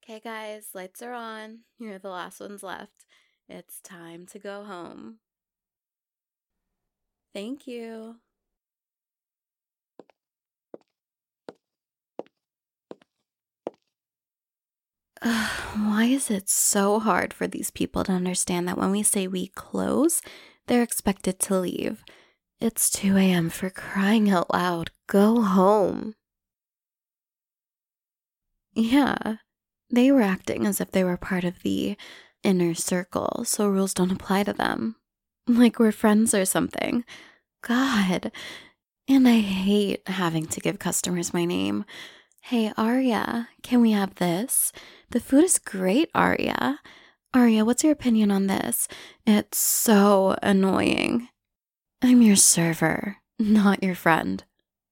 Okay, guys, lights are on. You're the last ones left. It's time to go home. Thank you. Why is it so hard for these people to understand that when we say we close, they're expected to leave? It's 2 a.m. for crying out loud. Go home. Yeah, they were acting as if they were part of the inner circle, so rules don't apply to them. Like we're friends or something. God. And I hate having to give customers my name. Hey, Arya, can we have this? The food is great, Arya. Arya, what's your opinion on this? It's so annoying. I'm your server, not your friend.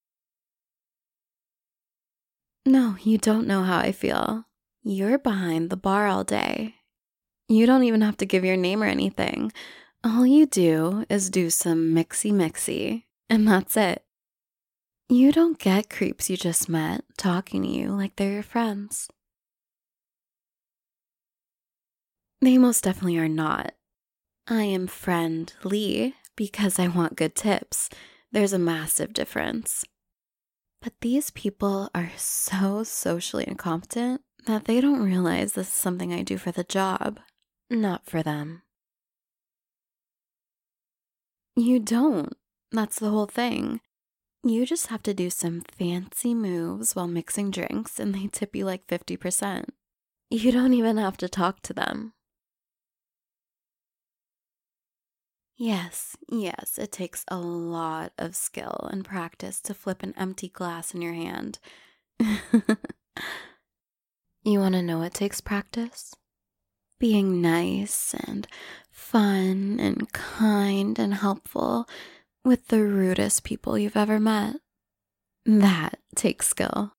No, you don't know how I feel. You're behind the bar all day. You don't even have to give your name or anything. All you do is do some mixy, and that's it. You don't get creeps you just met talking to you like they're your friends. They most definitely are not. I am friend Lee because I want good tips. There's a massive difference. But these people are so socially incompetent that they don't realize this is something I do for the job, not for them. You don't. That's the whole thing. You just have to do some fancy moves while mixing drinks and they tip you like 50%. You don't even have to talk to them. Yes, it takes a lot of skill and practice to flip an empty glass in your hand. You want to know what takes practice? Being nice and fun and kind and helpful with the rudest people you've ever met. That takes skill.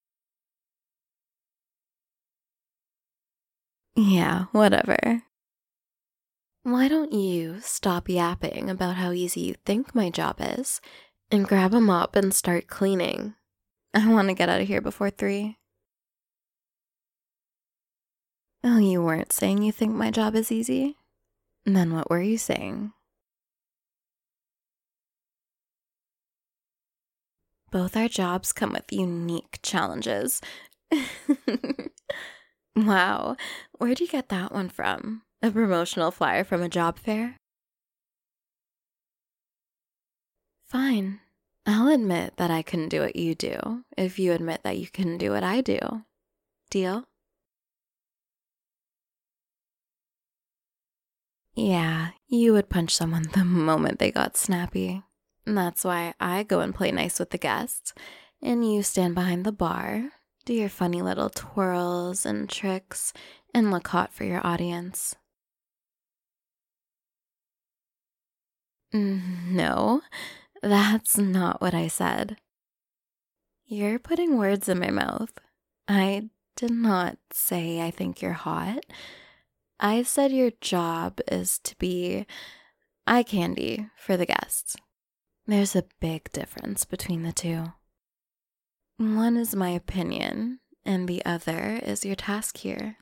Yeah, whatever. Why don't you stop yapping about how easy you think my job is and grab a mop and start cleaning? I want to get out of here before 3. Oh, you weren't saying you think my job is easy? Then what were you saying? Both our jobs come with unique challenges. Wow, where'd you get that one from? A promotional flyer from a job fair? Fine. I'll admit that I couldn't do what you do if you admit that you couldn't do what I do. Deal? Yeah, you would punch someone the moment they got snappy. That's why I go and play nice with the guests, and you stand behind the bar, do your funny little twirls and tricks, and look hot for your audience. No, that's not what I said. You're putting words in my mouth. I did not say I think you're hot. I said your job is to be eye candy for the guests. There's a big difference between the two. One is my opinion, and the other is your task here.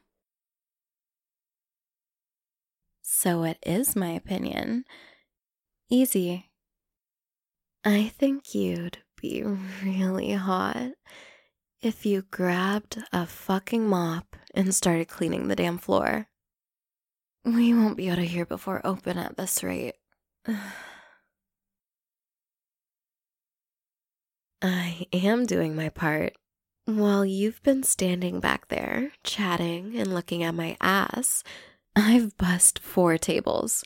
So it is my opinion. Easy. I think you'd be really hot if you grabbed a fucking mop and started cleaning the damn floor. We won't be out of here before open at this rate. I am doing my part. While you've been standing back there, chatting and looking at my ass, I've bussed 4 tables.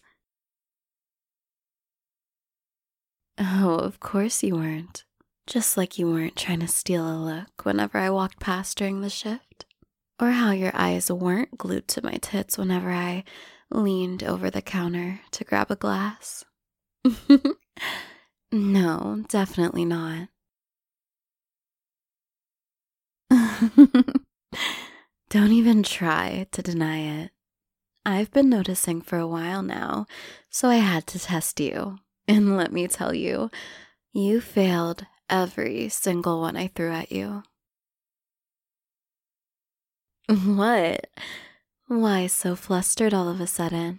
Oh, of course you weren't. Just like you weren't trying to steal a look whenever I walked past during the shift. Or how your eyes weren't glued to my tits whenever I leaned over the counter to grab a glass. No, definitely not. Don't even try to deny it. I've been noticing for a while now, so I had to test you. And let me tell you, you failed every single one I threw at you. What? Why so flustered all of a sudden?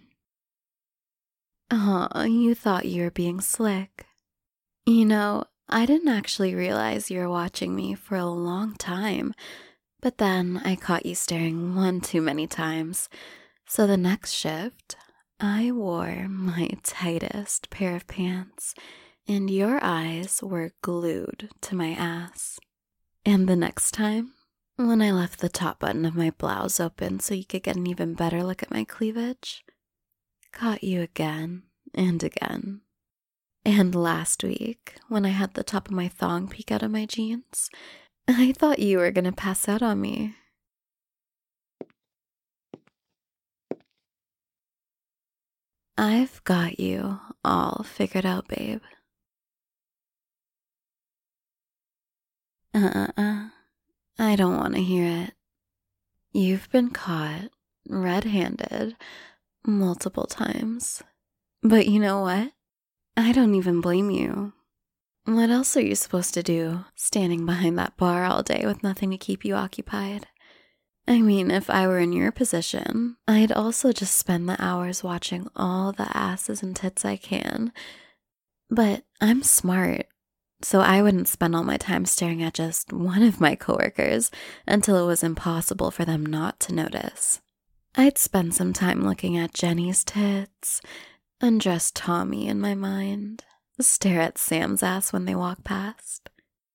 Oh, you thought you were being slick. I didn't actually realize you were watching me for a long time, but then I caught you staring one too many times. So the next shift, I wore my tightest pair of pants, and your eyes were glued to my ass. And the next time, when I left the top button of my blouse open so you could get an even better look at my cleavage, caught you again and again. And last week, when I had the top of my thong peek out of my jeans, I thought you were gonna pass out on me. I've got you all figured out, babe. I don't want to hear it. You've been caught red-handed multiple times. But you know what? I don't even blame you. What else are you supposed to do, standing behind that bar all day with nothing to keep you occupied? I mean, if I were in your position, I'd also just spend the hours watching all the asses and tits I can. But I'm smart, so I wouldn't spend all my time staring at just one of my coworkers until it was impossible for them not to notice. I'd spend some time looking at Jenny's tits, undress Tommy in my mind, stare at Sam's ass when they walk past.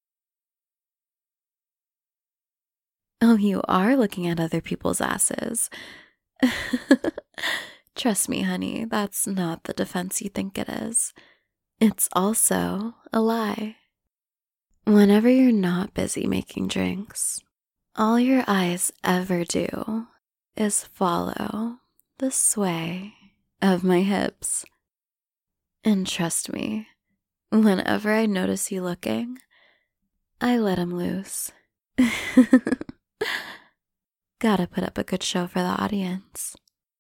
Oh, you are looking at other people's asses. Trust me, honey, that's not the defense you think it is. It's also a lie. Whenever you're not busy making drinks, all your eyes ever do is follow the sway of my hips. And trust me, whenever I notice you looking, I let him loose. Gotta put up a good show for the audience.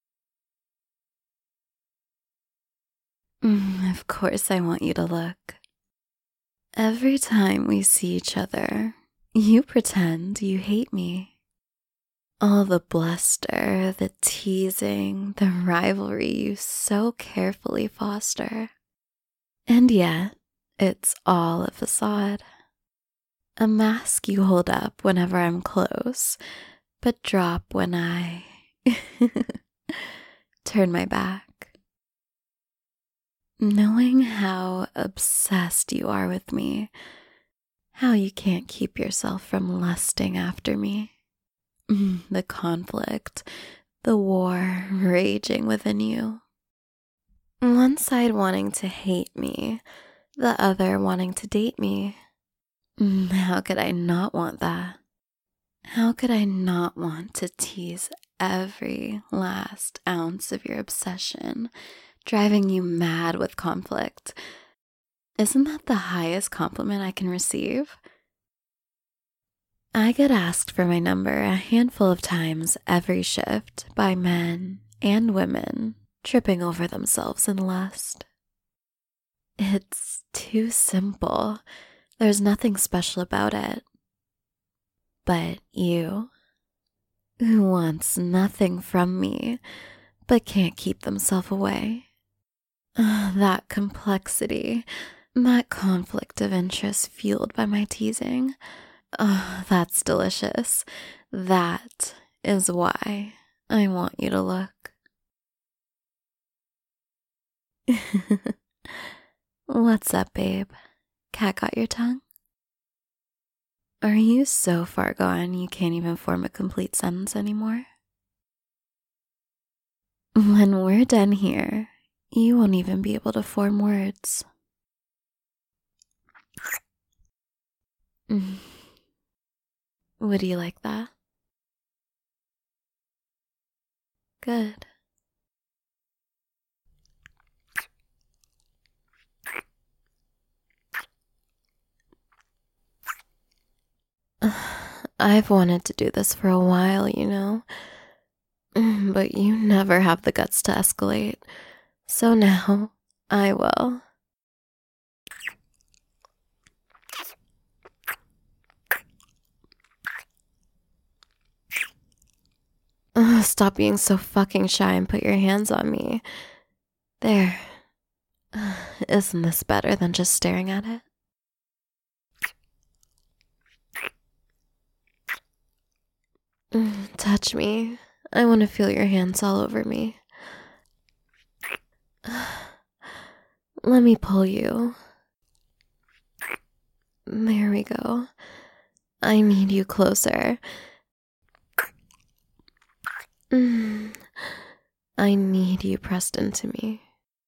Of course I want you to look. Every time we see each other, you pretend you hate me. All the bluster, the teasing, the rivalry you so carefully foster. And yet, it's all a facade. A mask you hold up whenever I'm close, but drop when I turn my back. Knowing how obsessed you are with me, how you can't keep yourself from lusting after me. The conflict, the war raging within you. One side wanting to hate me, the other wanting to date me. How could I not want that? How could I not want to tease every last ounce of your obsession, driving you mad with conflict? Isn't that the highest compliment I can receive? I get asked for my number a handful of times every shift by men and women tripping over themselves in lust. It's too simple. There's nothing special about it. But you, who wants nothing from me but can't keep themselves away. That complexity, that conflict of interest fueled by my teasing. That's delicious. That is why I want you to look. What's up, babe? Cat got your tongue? Are you so far gone you can't even form a complete sentence anymore? When we're done here, you won't even be able to form words. Would you like that? Good. I've wanted to do this for a while, but you never have the guts to escalate. So now, I will. Stop being so fucking shy and put your hands on me. There. Isn't this better than just staring at it? Touch me. I want to feel your hands all over me. Let me pull you. There we go. I need you closer. I need you pressed into me.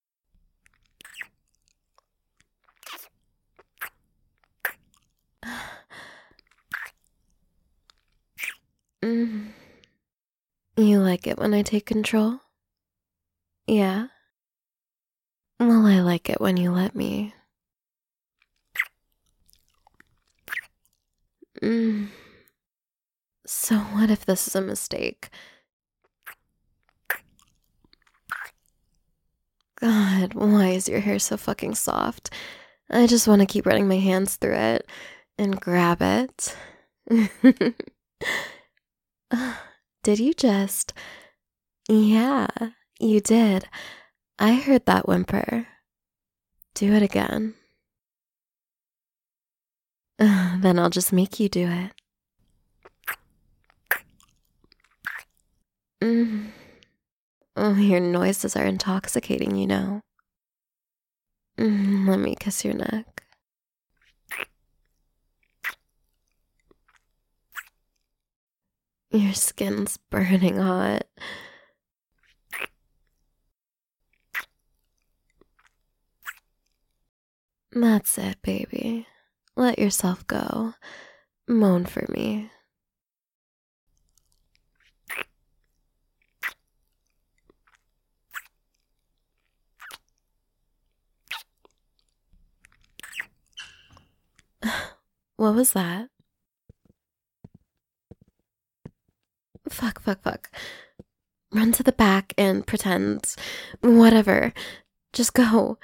You like it when I take control? Yeah? Well, I like it when you let me. So what if this is a mistake? God, why is your hair so fucking soft? I just want to keep running my hands through it and grab it. Did you just? Yeah, you did. I heard that whimper. Do it again. Then I'll just make you do it. Oh, your noises are intoxicating, you know. Let me kiss your neck. Your skin's burning hot. That's it, baby. Let yourself go. Moan for me. What was that? Fuck. Run to the back and pretend. Whatever. Just go.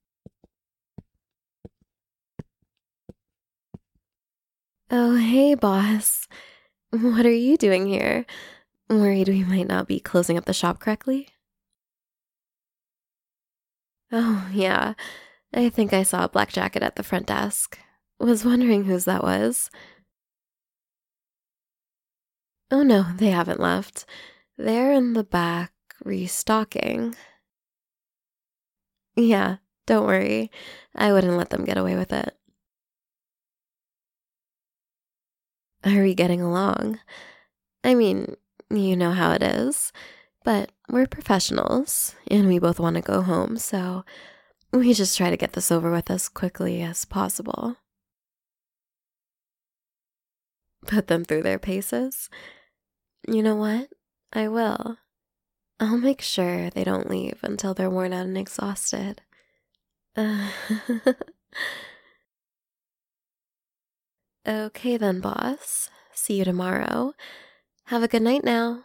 Oh, hey, boss. What are you doing here? Worried we might not be closing up the shop correctly? Oh, yeah. I think I saw a black jacket at the front desk. Was wondering whose that was. Oh no, they haven't left. They're in the back, restocking. Yeah, don't worry. I wouldn't let them get away with it. Are we getting along? I mean, you know how it is. But we're professionals, and we both want to go home, so we just try to get this over with as quickly as possible. Put them through their paces? You know what? I will. I'll make sure they don't leave until they're worn out and exhausted. Okay then, boss. See you tomorrow. Have a good night now.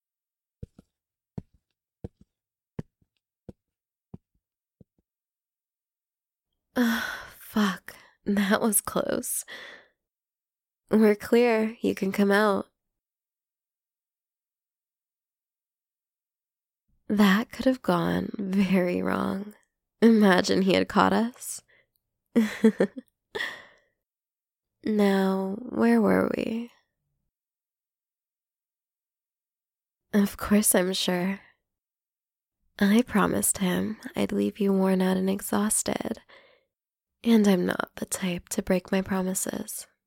Fuck. That was close. We're clear. You can come out. That could have gone very wrong. Imagine he had caught us. Now, where were we? Of course, I'm sure. I promised him I'd leave you worn out and exhausted, and I'm not the type to break my promises.